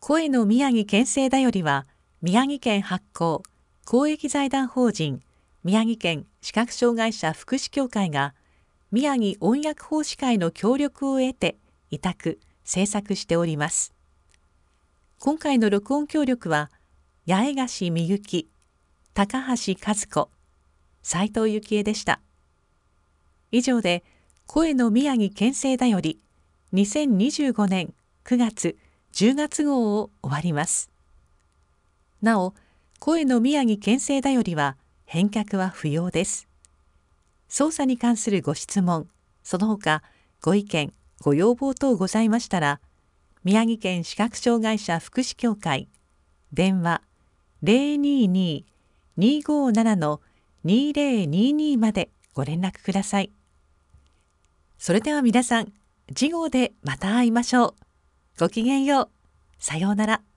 声の宮城県政だよりは、宮城県発行公益財団法人宮城県視覚障害者福祉協会が宮城音訳奉仕会の協力を得て委託・制作しております。今回の録音協力は八重樫みゆき、高橋和子、斉藤幸恵でした。以上で声の宮城県政だより2025年9月10月号を終わります。なお、声の宮城県政だよりは返却は不要です。操作に関するご質問、その他ご意見、ご要望等ございましたら、宮城県視覚障害者福祉協会電話 022-257-2022 までご連絡ください。それでは皆さん、次号でまた会いましょう。ごきげんよう。さようなら。